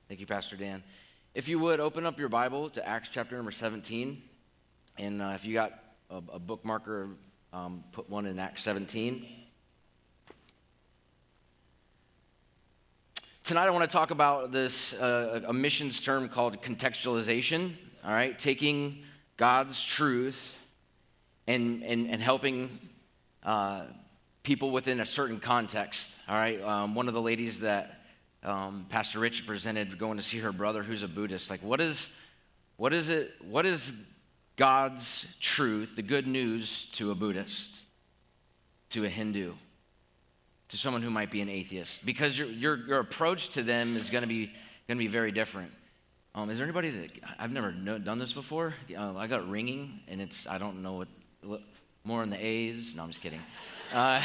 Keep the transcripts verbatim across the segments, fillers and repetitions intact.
Thank you, Pastor Dan. If you would, open up your Bible to Acts chapter number seventeen. And uh, if you got a, a bookmarker, um, put one in Acts seventeen. Tonight I want to talk about this, uh, a missions term called contextualization, all right? Taking God's truth and, and, and helping uh, people within a certain context, all right? Um, one of the ladies that Um, Pastor Rich presented going to see her brother who's a Buddhist. Like, what is, what is it? What is God's truth, the good news to a Buddhist, to a Hindu, to someone who might be an atheist? Because your your your approach to them is going to be going to be very different. Um, is there anybody that I've never know, done this before? Uh, I got ringing, and it's I don't know what more in the A's. No, I'm just kidding. Uh,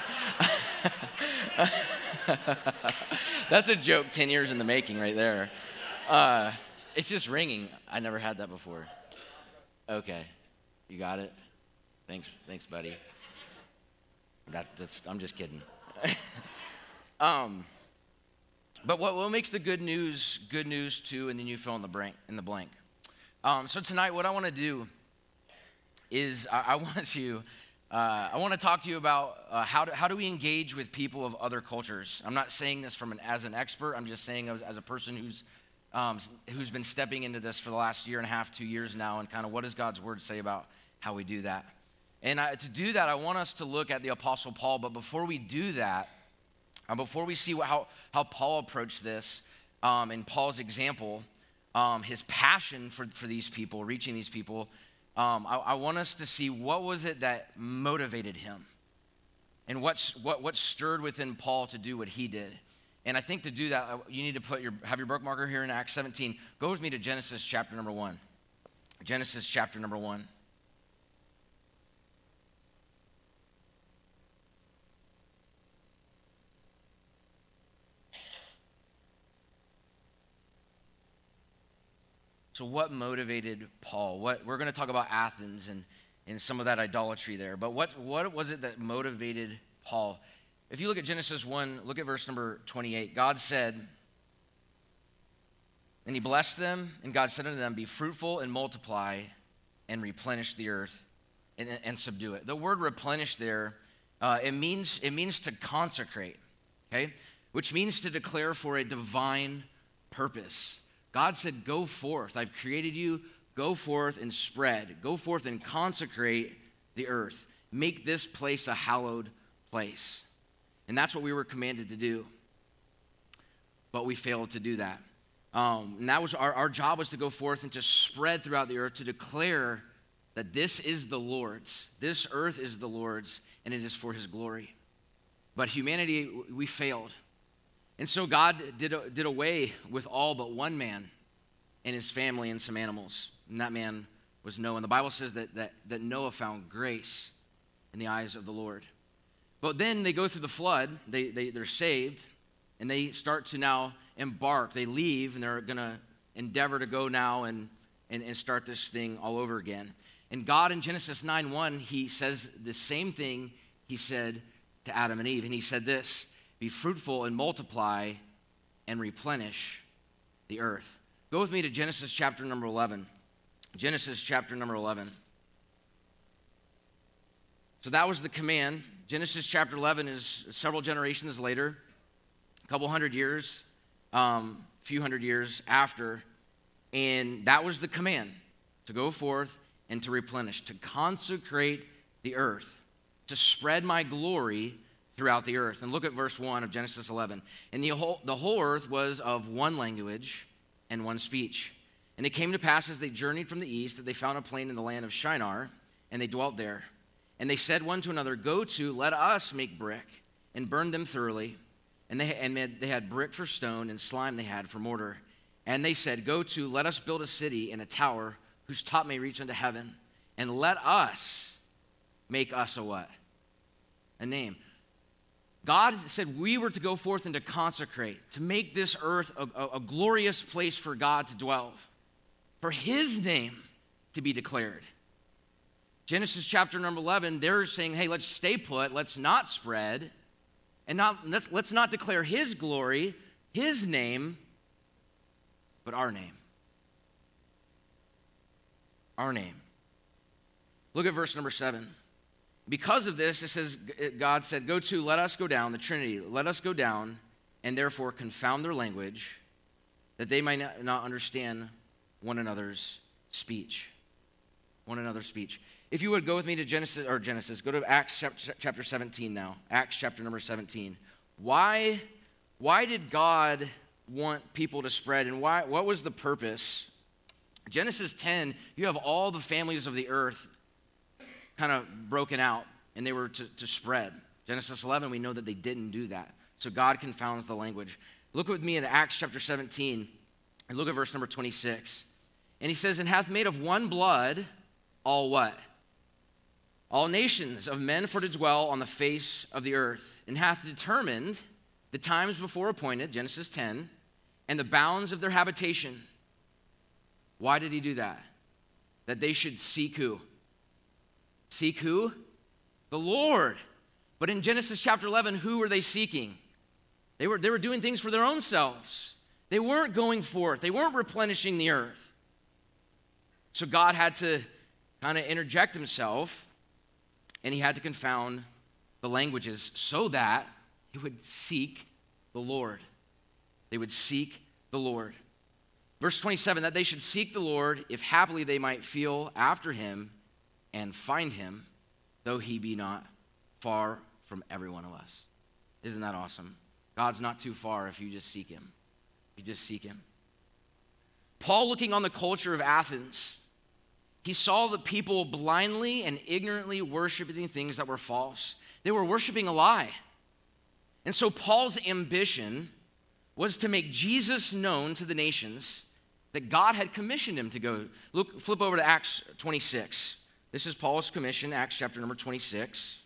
That's a joke ten years in the making right there. Uh, it's just ringing. I never had that before. Okay. You got it? Thanks, thanks, buddy. That, that's, I'm just kidding. um, but what, what makes the good news good news too, and then you fill in the blank. In the blank. Um, so tonight what I want to do is I, I want to... Uh, I want to talk to you about uh, how, do, how do we engage with people of other cultures. I'm not saying this from an, as an expert. I'm just saying as, as a person who's um, who's been stepping into this for the last year and a half, two years now, and kind of what does God's word say about how we do that. And I, to do that, I want us to look at the Apostle Paul. But before we do that, uh, before we see what, how, how Paul approached this um, and Paul's example, um, his passion for, for these people, reaching these people, Um, I, I want us to see what was it that motivated him and what's, what, what stirred within Paul to do what he did. And I think to do that, you need to put your, have your bookmarker here in Acts seventeen. Go with me to Genesis chapter number one. Genesis chapter number one. So what motivated Paul? What we're going to talk about Athens and, and some of that idolatry there. But what, what was it that motivated Paul? If you look at Genesis one, look at verse number twenty-eight. God said, and he blessed them, and God said unto them, be fruitful and multiply and replenish the earth and, and subdue it. The word replenish there, uh, it means it means to consecrate, okay? Which means to declare for a divine purpose. God said, go forth. I've created you. Go forth and spread. Go forth and consecrate the earth. Make this place a hallowed place. And that's what we were commanded to do. But we failed to do that. Um, and that was our, our job was to go forth and to spread throughout the earth, to declare that this is the Lord's. This earth is the Lord's, and it is for his glory. But humanity, we failed. And so God did, did away with all but one man and his family and some animals. And that man was Noah. And the Bible says that, that, that Noah found grace in the eyes of the Lord. But then they go through the flood. They, they, they're saved. And they start to now embark. They leave, and they're going to endeavor to go now and, and, and start this thing all over again. And God in Genesis nine one, he says the same thing he said to Adam and Eve. And he said this, be fruitful and multiply and replenish the earth. Go with me to Genesis chapter number eleven. Genesis chapter number eleven. So that was the command. Genesis chapter eleven is several generations later, a couple hundred years, um, a few hundred years after. And that was the command, to go forth and to replenish, to consecrate the earth, to spread my glory throughout the earth. And look at verse one of Genesis eleven. And the whole, the whole earth was of one language and one speech. And it came to pass as they journeyed from the east that they found a plain in the land of Shinar, and they dwelt there. And they said one to another, go to, let us make brick, and burn them thoroughly. And they, and they had brick for stone, and slime they had for mortar. And they said, go to, let us build a city and a tower, whose top may reach unto heaven. And let us make us a what? A name. God said we were to go forth and to consecrate, to make this earth a, a, a glorious place for God to dwell, for his name to be declared. Genesis chapter number eleven, they're saying, hey, let's stay put, let's not spread, and not, let's, let's not declare his glory, his name, but our name. Our name. Look at verse number seven. Because of this, it says, God said, go to, let us go down, the Trinity, let us go down, and therefore confound their language, that they might not understand one another's speech. One another's speech. If you would go with me to Genesis, or Genesis, go to Acts chapter seventeen now. Acts chapter number seventeen. Why, why did God want people to spread, and why? What was the purpose? Genesis ten, you have all the families of the earth kind of broken out, and they were to, to spread. Genesis eleven, we know that they didn't do that. So God confounds the language. Look with me in Acts chapter seventeen, and look at verse number twenty-six. And he says, and hath made of one blood all what? All nations of men for to dwell on the face of the earth, and hath determined the times before appointed, Genesis ten, and the bounds of their habitation. Why did he do that? That they should seek who? Seek who? The Lord. But in Genesis chapter eleven, who were they seeking? They were, they were doing things for their own selves. They weren't going forth. They weren't replenishing the earth. So God had to kind of interject himself, and he had to confound the languages so that he would seek the Lord. They would seek the Lord. Verse twenty-seven, that they should seek the Lord, if happily they might feel after him and find him, though he be not far from every one of us. Isn't that awesome? God's not too far if you just seek him. You just seek him. Paul, looking on the culture of Athens, he saw the people blindly and ignorantly worshiping things that were false. They were worshiping a lie. And so Paul's ambition was to make Jesus known to the nations that God had commissioned him to go. Look, flip over to Acts twenty-six. This is Paul's commission, Acts chapter number twenty-six.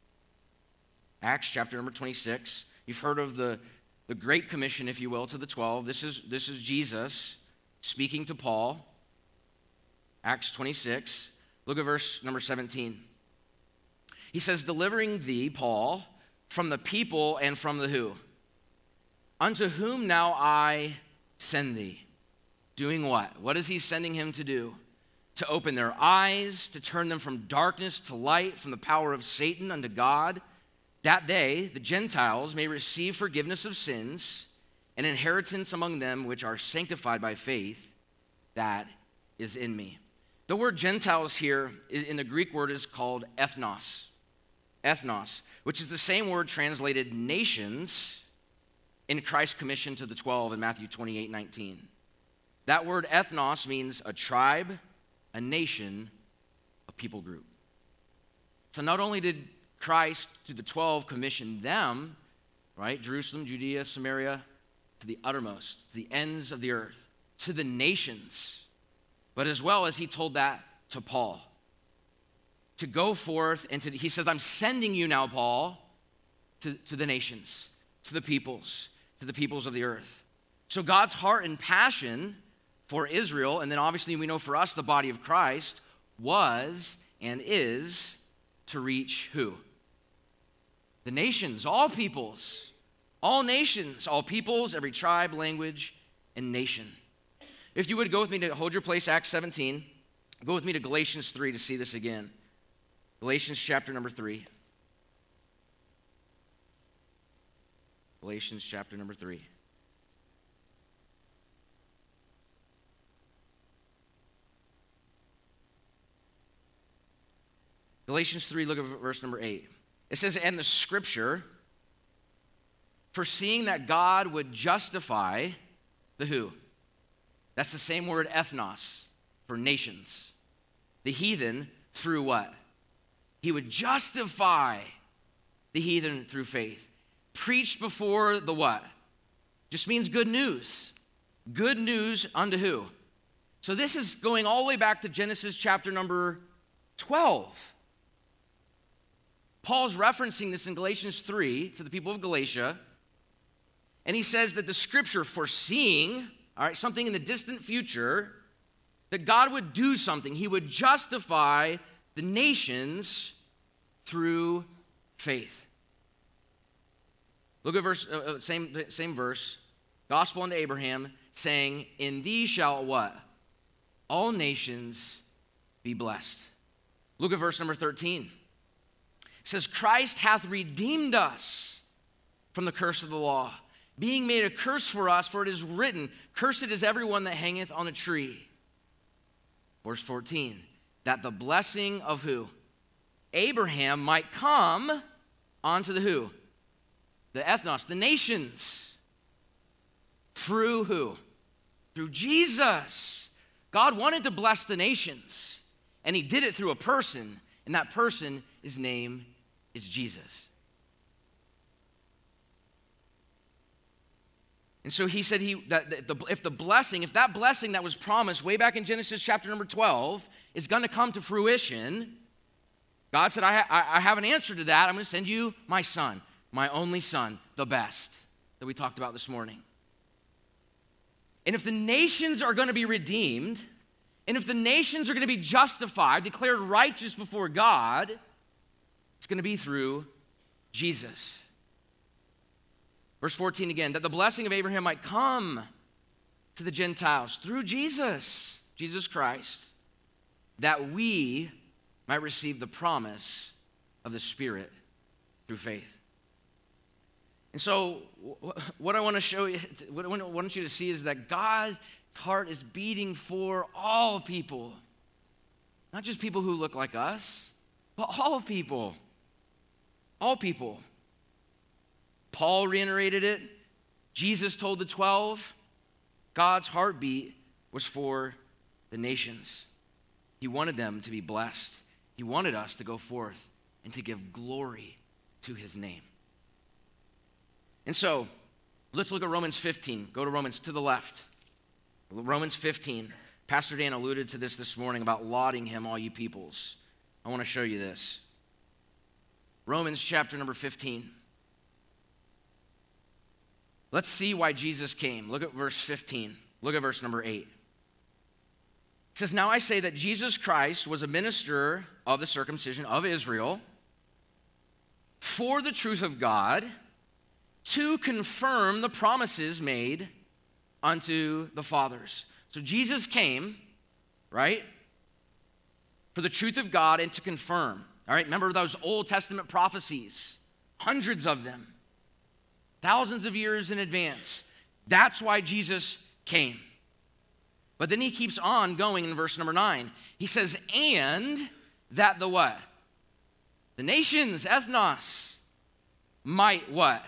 Acts chapter number twenty-six. You've heard of the, the Great Commission, if you will, to the twelve. This is, this is Jesus speaking to Paul. Acts twenty-six. Look at verse number seventeen. He says, delivering thee, Paul, from the people and from the who? Unto whom now I send thee. Doing what? What is he sending him to do? To open their eyes, to turn them from darkness to light, from the power of Satan unto God, that they, the Gentiles, may receive forgiveness of sins, and inheritance among them which are sanctified by faith, that is in me. The word Gentiles here in the Greek word is called ethnos. Ethnos, which is the same word translated nations in Christ's commission to the twelve in Matthew twenty-eight nineteen. That word ethnos means a tribe, a nation, a people group. So not only did Christ to the twelve commission them, right, Jerusalem, Judea, Samaria, to the uttermost, to the ends of the earth, to the nations, but as well as he told that to Paul. To go forth and to, he says, I'm sending you now, Paul, to, to the nations, to the peoples, to the peoples of the earth. So God's heart and passion for Israel, and then obviously we know for us, the body of Christ, was and is to reach who? The nations, all peoples, all nations, all peoples, every tribe, language, and nation. If you would go with me to hold your place, Acts seventeen, go with me to Galatians three to see this again. Galatians chapter number three. Galatians chapter number three. Galatians three, look at verse number eight. It says, and the scripture, foreseeing that God would justify the who? That's the same word ethnos for nations. The heathen through what? He would justify the heathen through faith. Preached before the what? Just means good news. Good news unto who? So this is going all the way back to Genesis chapter number twelve. Paul's referencing this in Galatians three to the people of Galatia. And he says that the scripture foreseeing, all right, something in the distant future, that God would do something. He would justify the nations through faith. Look at verse, uh, same, same verse. Gospel unto Abraham, saying, in thee shall what? All nations be blessed. Look at verse number thirteen. It says, Christ hath redeemed us from the curse of the law, being made a curse for us, for it is written, cursed is everyone that hangeth on a tree. Verse fourteen, that the blessing of who? Abraham might come onto the who? The ethnos, the nations. Through who? Through Jesus. God wanted to bless the nations, and he did it through a person, and that person, his name is Jesus. And so he said he that the, if the blessing, if that blessing that was promised way back in Genesis chapter number twelve is going to come to fruition, God said, I, I, I have an answer to that. I'm going to send you my son, my only son, the best, that we talked about this morning. And if the nations are going to be redeemed, and if the nations are going to be justified, declared righteous before God, it's going to be through Jesus. Verse fourteen again, that the blessing of Abraham might come to the Gentiles through Jesus, Jesus Christ, that we might receive the promise of the Spirit through faith. And so what I want to show you, what I want you to see is that God's heart is beating for all people. Not just people who look like us, but all people. All people. Paul reiterated it. Jesus told the twelve. God's heartbeat was for the nations. He wanted them to be blessed. He wanted us to go forth and to give glory to his name. And so, let's look at Romans fifteen. Go to Romans to the left. Romans fifteen. Pastor Dan alluded to this this morning about lauding him, all you peoples. I want to show you this. Romans chapter number fifteen. Let's see why Jesus came. Look at verse fifteen. Look at verse number eight. It says, now I say that Jesus Christ was a minister of the circumcision of Israel for the truth of God, to confirm the promises made unto the fathers. So Jesus came, right, for the truth of God and to confirm. All right, remember those Old Testament prophecies, hundreds of them, thousands of years in advance. That's why Jesus came. But then he keeps on going in verse number nine. He says, and that the what? The nations, ethnos, might what?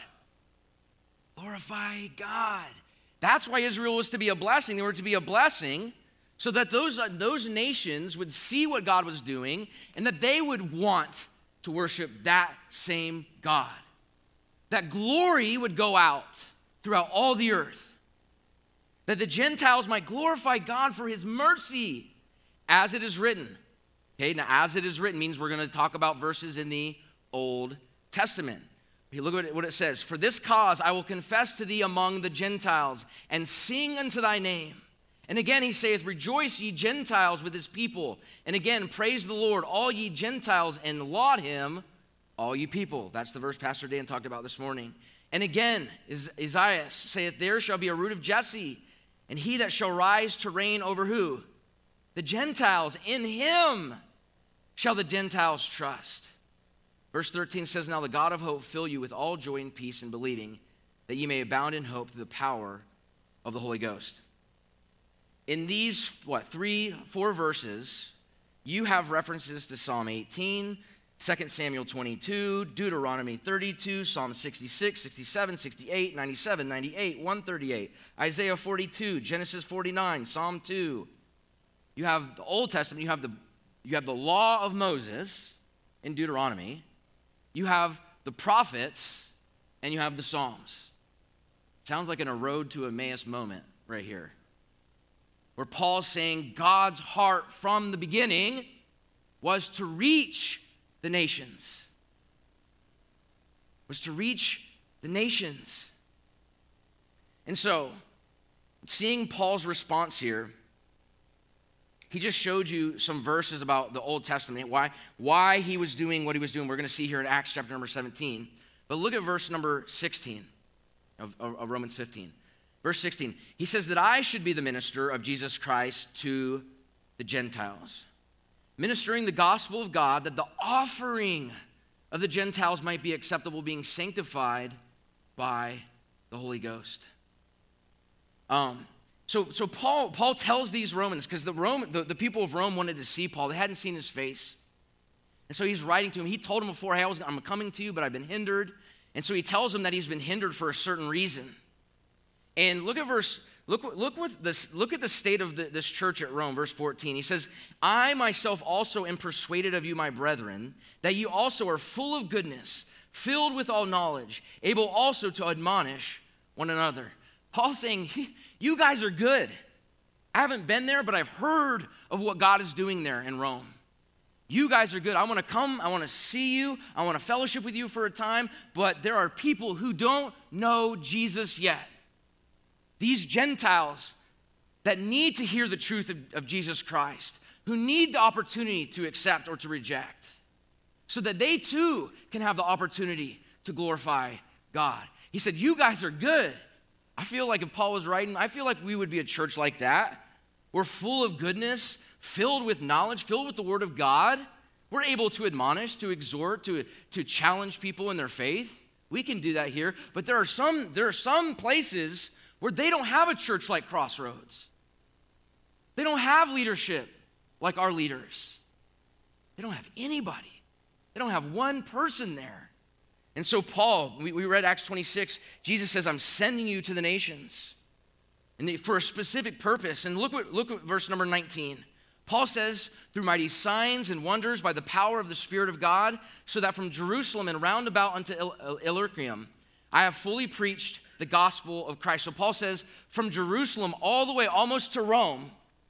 Glorify God. That's why Israel was to be a blessing. They were to be a blessing so that those, uh, those nations would see what God was doing and that they would want to worship that same God. That glory would go out throughout all the earth. That the Gentiles might glorify God for his mercy, as it is written. Okay, now as it is written means we're going to talk about verses in the Old Testament. Look at what it says. For this cause I will confess to thee among the Gentiles, and sing unto thy name. And again he saith, rejoice ye Gentiles with his people. And again, praise the Lord, all ye Gentiles, and laud him, all ye people. That's the verse Pastor Dan talked about this morning. And again, Isaiah saith, there shall be a root of Jesse, and he that shall rise to reign over who? The Gentiles. In him shall the Gentiles trust. Verse thirteen says, now the God of hope fill you with all joy and peace in believing, that ye may abound in hope through the power of the Holy Ghost. In these, what, three, four verses, you have references to Psalm eighteen, Second Samuel twenty-two, Deuteronomy thirty-two, Psalm sixty-six, sixty-seven, sixty-eight, ninety-seven, ninety-eight, one thirty-eight, Isaiah forty-two, Genesis forty-nine, Psalm two. You have the Old Testament, you have the, you have the law of Moses in Deuteronomy, you have the prophets, and you have the Psalms. Sounds like in a road to Emmaus moment right here, where Paul's saying God's heart from the beginning was to reach the nations. Was to reach the nations. And so, seeing Paul's response here, he just showed you some verses about the Old Testament, why, why he was doing what he was doing. We're going to see here in Acts chapter number seventeen. But look at verse number sixteen of, of, of Romans fifteen. Verse sixteen, he says that I should be the minister of Jesus Christ to the Gentiles, ministering the gospel of God, that the offering of the Gentiles might be acceptable, being sanctified by the Holy Ghost. Um, so, so Paul, Paul tells these Romans, because the, Rome, the, the people of Rome wanted to see Paul. They hadn't seen his face. And so he's writing to him. He told him before, hey, I was, I'm coming to you, but I've been hindered. And so he tells him that he's been hindered for a certain reason. And look at verse, look, look, with this, look at the state of the, this church at Rome, verse fourteen. He says, I myself also am persuaded of you, my brethren, that you also are full of goodness, filled with all knowledge, able also to admonish one another. Paul's saying, you guys are good. I haven't been there, but I've heard of what God is doing there in Rome. You guys are good. I want to come. I want to see you. I want to fellowship with you for a time. But there are people who don't know Jesus yet. These Gentiles that need to hear the truth of, of Jesus Christ, who need the opportunity to accept or to reject, so that they too can have the opportunity to glorify God. He said, you guys are good. I feel like if Paul was writing, I feel like we would be a church like that. We're full of goodness, filled with knowledge, filled with the word of God. We're able to admonish, to exhort, to, to challenge people in their faith. We can do that here. But there are some, there are some places where they don't have a church like Crossroads. They don't have leadership like our leaders. They don't have anybody. They don't have one person there. And so Paul, we, we read Acts twenty-six, Jesus says, I'm sending you to the nations and they, for a specific purpose. And look what, look at verse number nineteen. Paul says, through mighty signs and wonders by the power of the Spirit of God, so that from Jerusalem and round about unto Il- Illyricum, I have fully preached the gospel of Christ. So Paul says, from Jerusalem all the way almost to Rome,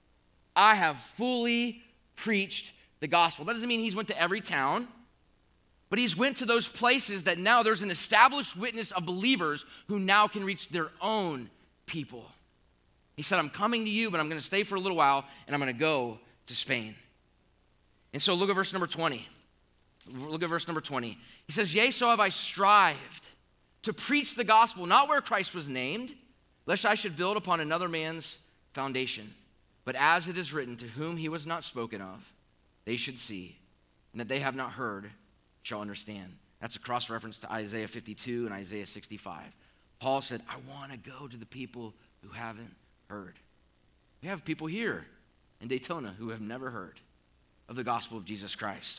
I have fully preached the gospel. That doesn't mean he's went to every town, but he's went to those places that now there's an established witness of believers who now can reach their own people. He said, I'm coming to you, but I'm going to stay for a little while, and I'm going to go to Spain. And so look at verse number twenty. Look at verse number twenty. He says, yea, so have I strived to preach the gospel, not where Christ was named, lest I should build upon another man's foundation. But as it is written, to whom he was not spoken of, they should see, and that they have not heard shall understand. That's a cross-reference to Isaiah fifty-two and Isaiah sixty-five. Paul said, I want to go to the people who haven't heard. We have people here in Daytona who have never heard of the gospel of Jesus Christ.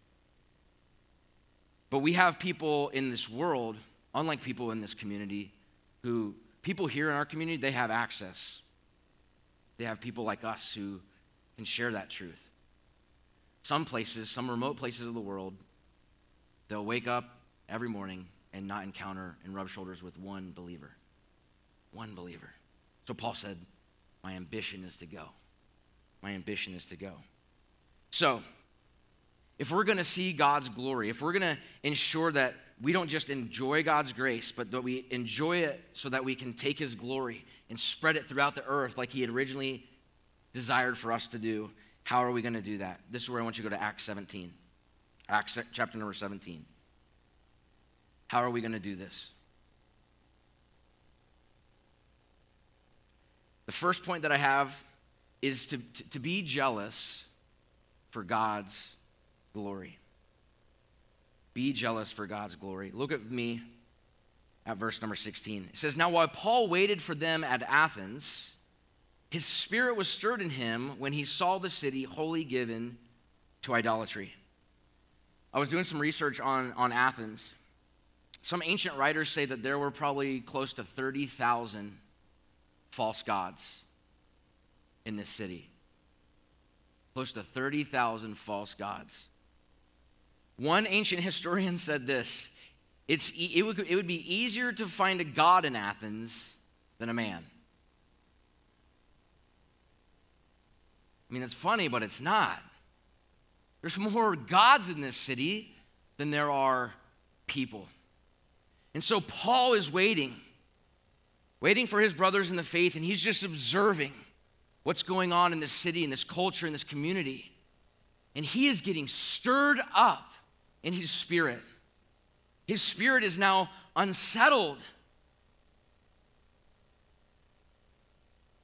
But we have people in this world, unlike people in this community, who, people here in our community, they have access. They have people like us who can share that truth. Some places, some remote places of the world, they'll wake up every morning and not encounter and rub shoulders with one believer. One believer. So Paul said, my ambition is to go. My ambition is to go. So, if we're going to see God's glory, if we're going to ensure that we don't just enjoy God's grace, but that we enjoy it so that we can take his glory and spread it throughout the earth like he had originally desired for us to do, how are we going to do that? This is where I want you to go to Acts seventeen. Acts chapter number seventeen. How are we going to do this? The first point that I have is to, to, to be jealous for God's glory. Be jealous for God's glory. Look at me at verse number sixteen. It says, now while Paul waited for them at Athens, his spirit was stirred in him when he saw the city wholly given to idolatry. I was doing some research on, on Athens. Some ancient writers say that there were probably close to thirty thousand false gods in this city. Close to thirty thousand false gods. One ancient historian said this, it's, it, would, it would be easier to find a god in Athens than a man. I mean, it's funny, but it's not. There's more gods in this city than there are people. And so Paul is waiting, waiting for his brothers in the faith, and he's just observing what's going on in this city, in this culture, in this community. And he is getting stirred up in his spirit. His spirit is now unsettled.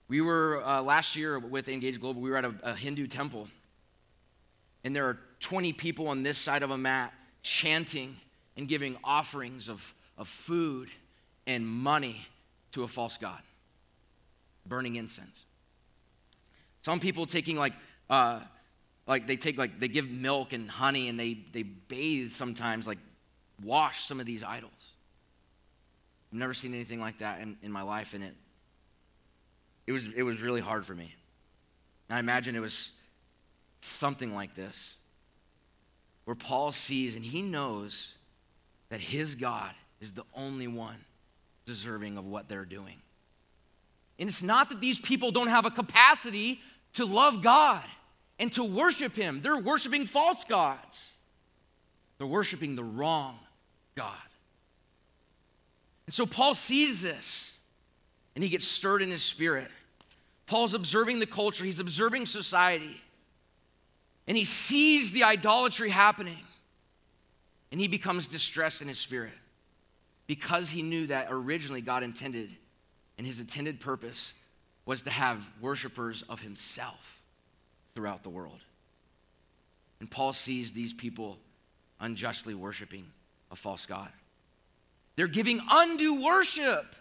We were, uh, last year with Engage Global, we were at a, a Hindu temple. And there are twenty people on this side of a mat chanting and giving offerings of, of food and money to a false god, burning incense. Some people taking like, uh, like they take like, they give milk and honey and they, they bathe sometimes, like wash some of these idols. I've never seen anything like that in, in my life, and it, it was, it was really hard for me. And I imagine it was something like this, where Paul sees and he knows that his God is the only one deserving of what they're doing. And it's not that these people don't have a capacity to love God and to worship him. They're worshiping false gods. They're worshiping the wrong God. And so Paul sees this and he gets stirred in his spirit. Paul's observing the culture, he's observing society, and he sees the idolatry happening, and he becomes distressed in his spirit because he knew that originally God intended, and his intended purpose was to have worshipers of himself throughout the world. And Paul sees these people unjustly worshiping a false god. They're giving undue worship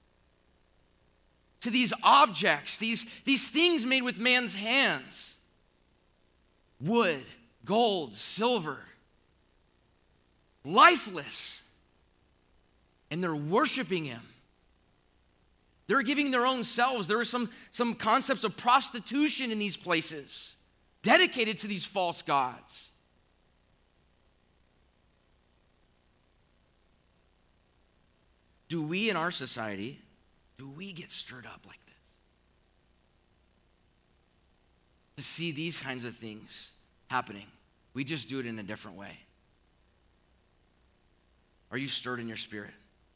to these objects, these, these things made with man's hands. Wood, gold, silver, lifeless. And they're worshiping him. They're giving their own selves. There are some, some concepts of prostitution in these places, dedicated to these false gods. Do we in our society, do we get stirred up like this? To see these kinds of things happening. We just do it in a different way. Are you stirred in your spirit?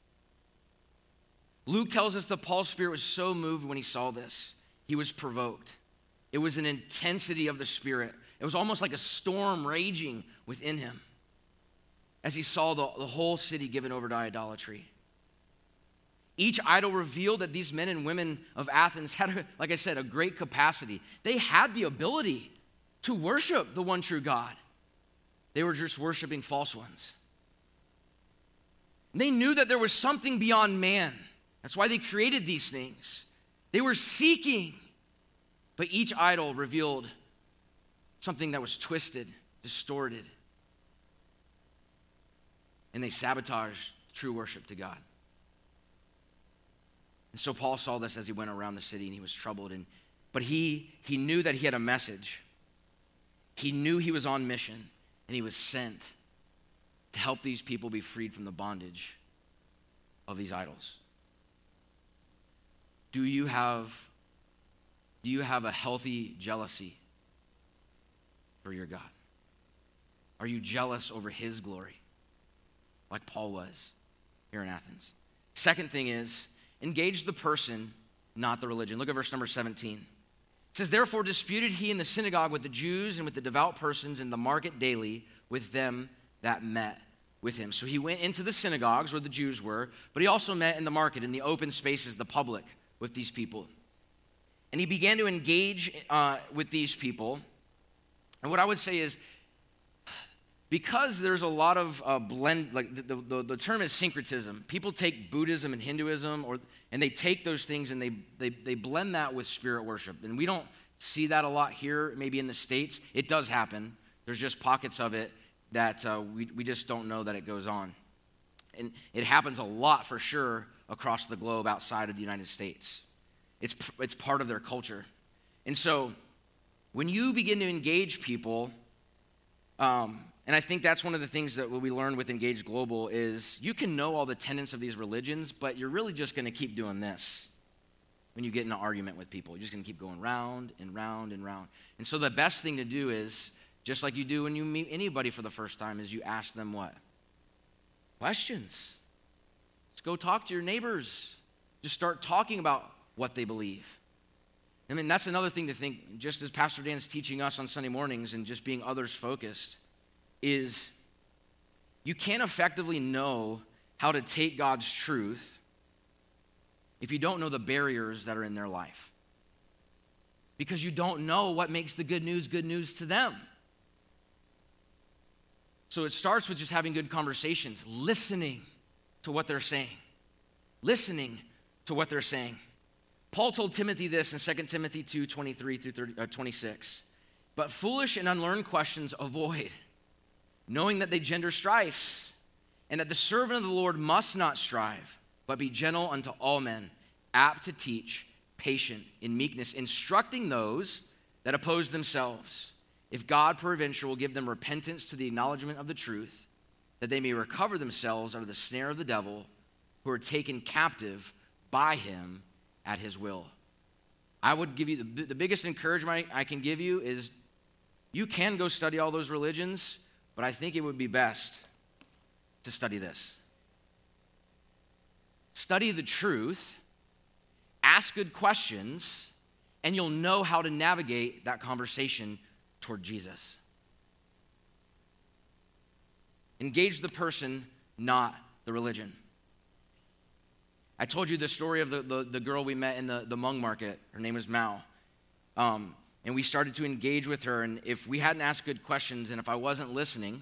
Luke tells us that Paul's spirit was so moved when he saw this. He was provoked. It was an intensity of the spirit. It was almost like a storm raging within him as he saw the, the whole city given over to idolatry. Each idol revealed that these men and women of Athens had, a, like I said, a great capacity. They had the ability to worship the one true God. They were just worshiping false ones. And they knew that there was something beyond man. That's why they created these things. They were seeking, but each idol revealed something that was twisted, distorted, and they sabotaged true worship to God. And so Paul saw this as he went around the city, and he was troubled. And but he he knew that he had a message. He knew he was on mission, and he was sent to help these people be freed from the bondage of these idols. Do you have do you have a healthy jealousy for your God? Are you jealous over his glory, like Paul was here in Athens? Second thing is, engage the person, not the religion. Look at verse number seventeen. It says, therefore disputed he in the synagogue with the Jews and with the devout persons in the market daily with them that met with him. So he went into the synagogues where the Jews were, but he also met in the market, in the open spaces, the public, with these people. And he began to engage uh, with these people. And what I would say is, because there's a lot of uh, blend, like the, the, the term is syncretism. People take Buddhism and Hinduism, or and they take those things and they, they, they blend that with spirit worship. And we don't see that a lot here, maybe in the States. It does happen. There's just pockets of it that uh, we, we just don't know that it goes on. And it happens a lot for sure across the globe outside of the United States. It's, it's part of their culture. And so when you begin to engage people, um, and I think that's one of the things that we learned with Engage Global is you can know all the tenets of these religions, but you're really just going to keep doing this when you get in an argument with people. You're just going to keep going round and round and round. And so the best thing to do is, just like you do when you meet anybody for the first time, is you ask them what? Questions. Let's go talk to your neighbors. Just start talking about what they believe. I mean, that's another thing to think, just as Pastor Dan's teaching us on Sunday mornings and just being others focused, is you can't effectively know how to take God's truth if you don't know the barriers that are in their life. because you don't know what makes the good news good news to them. So it starts with just having good conversations, listening to what they're saying, listening to what they're saying. Paul told Timothy this in Second Timothy two, twenty-three through twenty-six. But foolish and unlearned questions avoid, knowing that they gender strifes, and that the servant of the Lord must not strive, but be gentle unto all men, apt to teach, patient, in meekness, instructing those that oppose themselves, if God peradventure will give them repentance to the acknowledgement of the truth, that they may recover themselves out of the snare of the devil, who are taken captive by him at his will. I would give you, the, the biggest encouragement I can give you is you can go study all those religions, but I think it would be best to study this. Study the truth, ask good questions, and you'll know how to navigate that conversation toward Jesus. Engage the person, not the religion. I told you the story of the, the, the girl we met in the, the Hmong market. Her name is Mao. Um, and we started to engage with her, and if we hadn't asked good questions, and if I wasn't listening,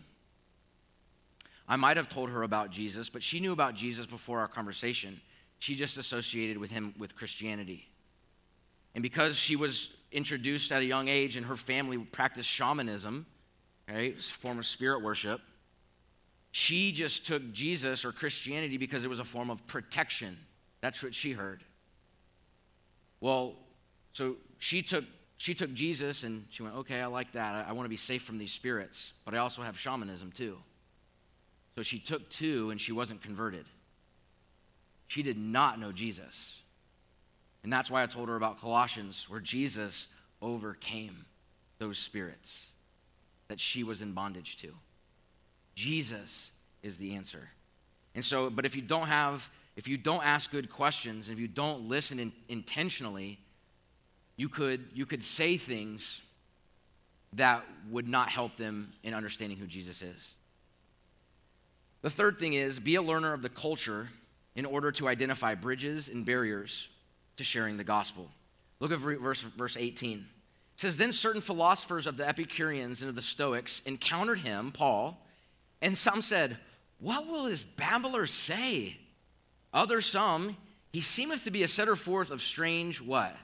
I might have told her about Jesus, but she knew about Jesus before our conversation. She just associated with him with Christianity. And because she was introduced at a young age and her family practiced shamanism, right, it's a form of spirit worship, she just took Jesus or Christianity because it was a form of protection. That's what she heard. Well, so she took she took Jesus and she went, okay, I like that. I, I want to be safe from these spirits, but I also have shamanism too. So she took two and she wasn't converted. She did not know Jesus. And that's why I told her about Colossians, where Jesus overcame those spirits that she was in bondage to. Jesus is the answer. And so, but if you don't have, if you don't ask good questions, if you don't listen in, intentionally, you could, you could say things that would not help them in understanding who Jesus is. The third thing is, be a learner of the culture in order to identify bridges and barriers to sharing the gospel. Look at verse, verse eighteen. It says, then certain philosophers of the Epicureans and of the Stoics encountered him, Paul, and some said, what will this babbler say? Others some, he seemeth to be a setter forth of strange what?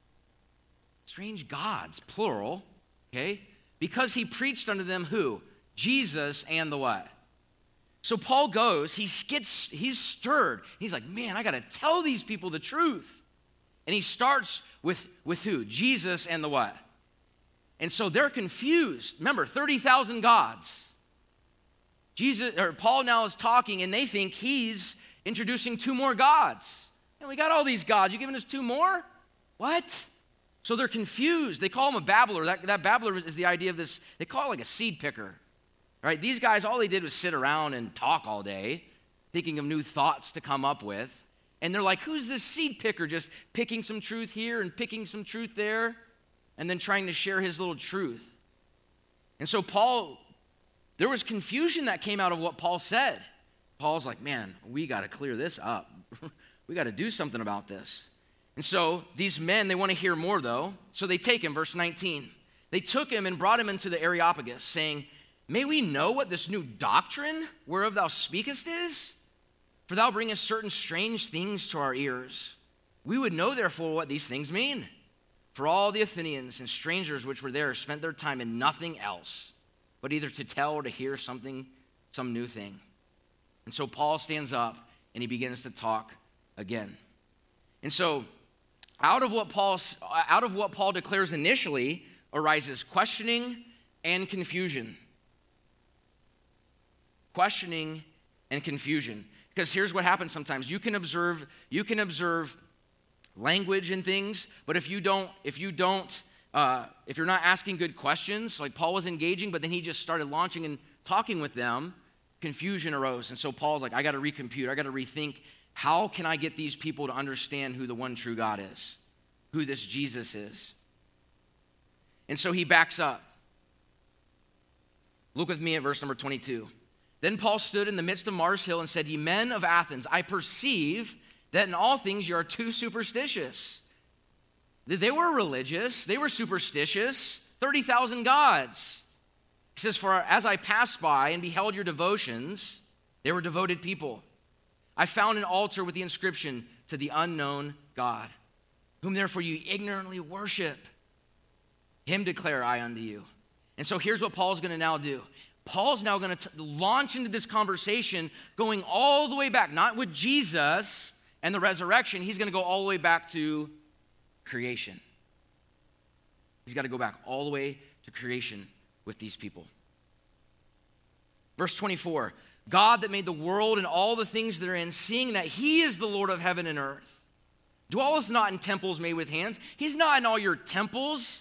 Strange gods, plural, okay? Because he preached unto them who? Jesus and the what? So Paul goes, he gets, he's stirred. He's like, man, I got to tell these people the truth. And he starts with, with who? Jesus and the what? And so they're confused. Remember, thirty thousand gods. Jesus, or Paul now is talking, and they think he's introducing two more gods. And we got all these gods. You giving us two more? What? So they're confused. They call him a babbler. That, that babbler is the idea of this. They call it like a seed picker. Right? These guys, all they did was sit around and talk all day, thinking of new thoughts to come up with. And they're like, who's this seed picker just picking some truth here and picking some truth there and then trying to share his little truth? And so Paul, there was confusion that came out of what Paul said. Paul's like, man, we got to clear this up. We got to do something about this. And so these men, they want to hear more though. So they take him, verse nineteen. They took him and brought him into the Areopagus, saying, may we know what this new doctrine whereof thou speakest is? For thou bringest certain strange things to our ears. We would know therefore what these things mean. For all the Athenians and strangers which were there spent their time in nothing else, but either to tell or to hear something, some new thing. And so Paul stands up and he begins to talk again. And so out of what Paul, out of what Paul declares initially arises questioning and confusion. Questioning and confusion. Because here's what happens sometimes. You can observe, you can observe language and things, but if you don't, if you don't, uh, if you're not asking good questions, like Paul was engaging, but then he just started launching and talking with them, confusion arose. And so Paul's like, I got to recompute, I got to rethink, how can I get these people to understand who the one true God is, who this Jesus is? And so he backs up. Look with me at verse number twenty-two. Then Paul stood in the midst of Mars Hill and said, ye men of Athens, I perceive that in all things you are too superstitious. They were religious. They were superstitious. thirty thousand gods. He says, for as I passed by and beheld your devotions, they were devoted people. I found an altar with the inscription, to the unknown God, whom therefore you ignorantly worship. Him declare I unto you. And so here's what Paul's going to now do. Paul's now going to launch into this conversation going all the way back, not with Jesus and the resurrection. He's going to go all the way back to creation. He's got to go back all the way to creation with these people. Verse twenty-four, God that made the world and all the things therein, seeing that he is the Lord of heaven and earth, dwelleth not in temples made with hands. He's not in all your temples.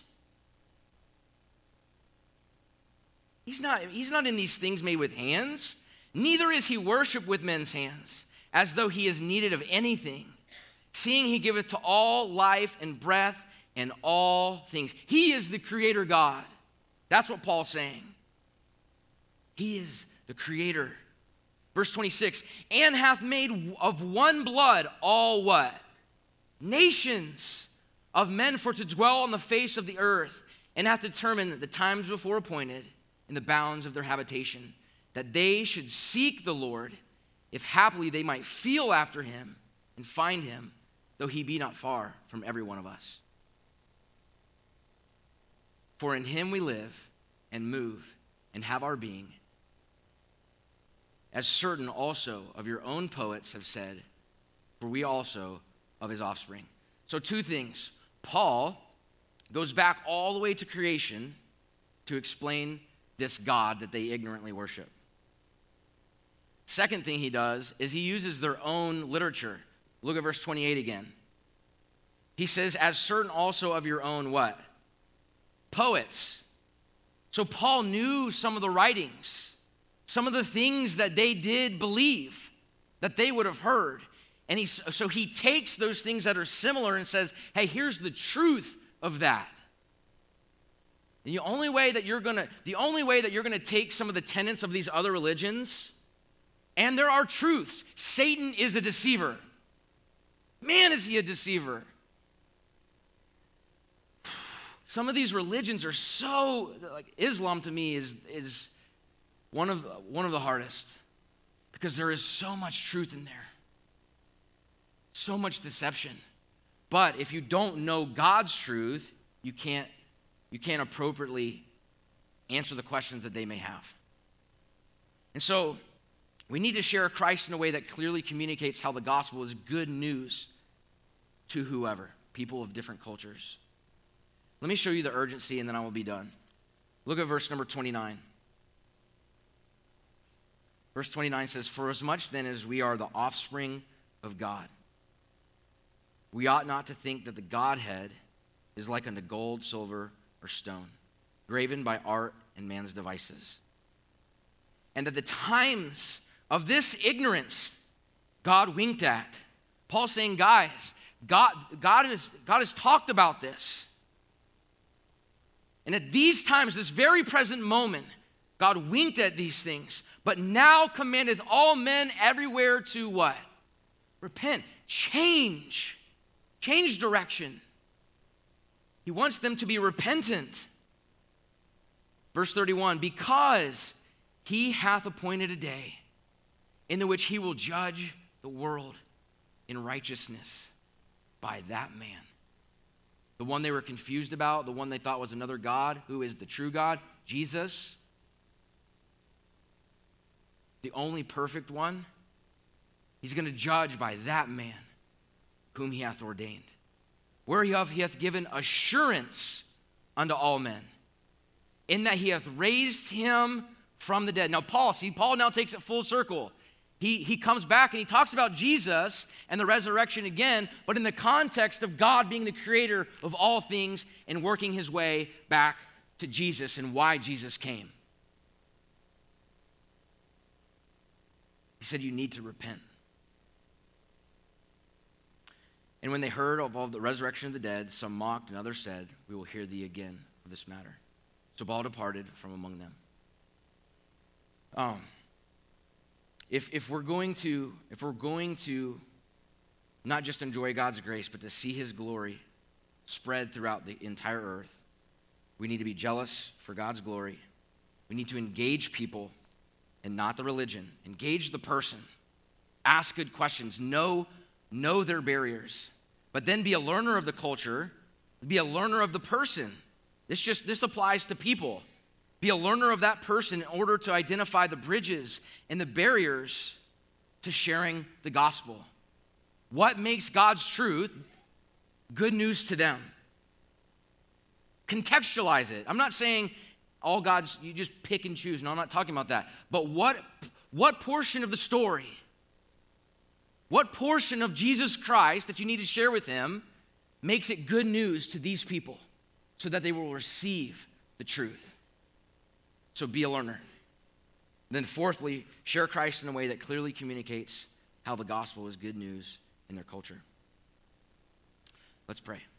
He's not, he's not in these things made with hands. Neither is he worshipped with men's hands, as though he is needed of anything, seeing he giveth to all life and breath and all things. He is the creator God. That's what Paul's saying. He is the creator. Verse twenty-six, and hath made of one blood all what? Nations of men for to dwell on the face of the earth, and hath determined the times before appointed in the bounds of their habitation, that they should seek the Lord, if haply they might feel after him and find him, though he be not far from every one of us. For in him we live and move and have our being, as certain also of your own poets have said, for we also of his offspring. So two things. Paul goes back all the way to creation to explain this God that they ignorantly worship. Second thing he does is he uses their own literature. Look at verse twenty-eight again. He says, as certain also of your own what? Poets. So Paul knew some of the writings, some of the things that they did believe, that they would have heard. And he, so he takes those things that are similar and says, hey, here's the truth of that. And the only way that you're gonna, the only way that you're gonna take some of the tenets of these other religions, and there are truths. Satan is a deceiver. Man, is he a deceiver. Some of these religions are so, like Islam to me is, is one of, one of the hardest, because there is so much truth in there. So much deception. But if you don't know God's truth, you can't You can't appropriately answer the questions that they may have. And so we need to share Christ in a way that clearly communicates how the gospel is good news to whoever, people of different cultures. Let me show you the urgency and then I will be done. Look at verse number twenty-nine. Verse twenty-nine says, for as much then as we are the offspring of God, we ought not to think that the Godhead is like unto gold, silver, or stone, graven by art and man's devices. And that the times of this ignorance God winked at. Paul's saying, guys, God, God, is, God has talked about this. And at these times, this very present moment, God winked at these things, but now commandeth all men everywhere to what? Repent. Change. Change direction. He wants them to be repentant. Verse thirty-one, because he hath appointed a day in the which he will judge the world in righteousness by that man. The one they were confused about, the one they thought was another God, who is the true God, Jesus, the only perfect one. He's going to judge by that man whom he hath ordained. Whereof he hath given assurance unto all men, in that he hath raised him from the dead. Now, Paul, see, Paul now takes it full circle. He, he comes back and he talks about Jesus and the resurrection again, but in the context of God being the creator of all things and working his way back to Jesus and why Jesus came. He said, you need to repent. And when they heard of all the resurrection of the dead, some mocked and others said, we will hear thee again of this matter. So Paul departed from among them. Um, if, if we're going to, if we're going to not just enjoy God's grace, but to see his glory spread throughout the entire earth. We need to be jealous for God's glory. We need to engage people and not the religion. Engage the person. Ask good questions. Know, know their barriers. But then be a learner of the culture. Be a learner of the person. This just this applies to people. Be a learner of that person in order to identify the bridges and the barriers to sharing the gospel. What makes God's truth good news to them? Contextualize it. I'm not saying all God's, you just pick and choose. No, I'm not talking about that. But what, what portion of the story, what portion of Jesus Christ that you need to share with him makes it good news to these people so that they will receive the truth? So be a learner. Then fourthly, share Christ in a way that clearly communicates how the gospel is good news in their culture. Let's pray.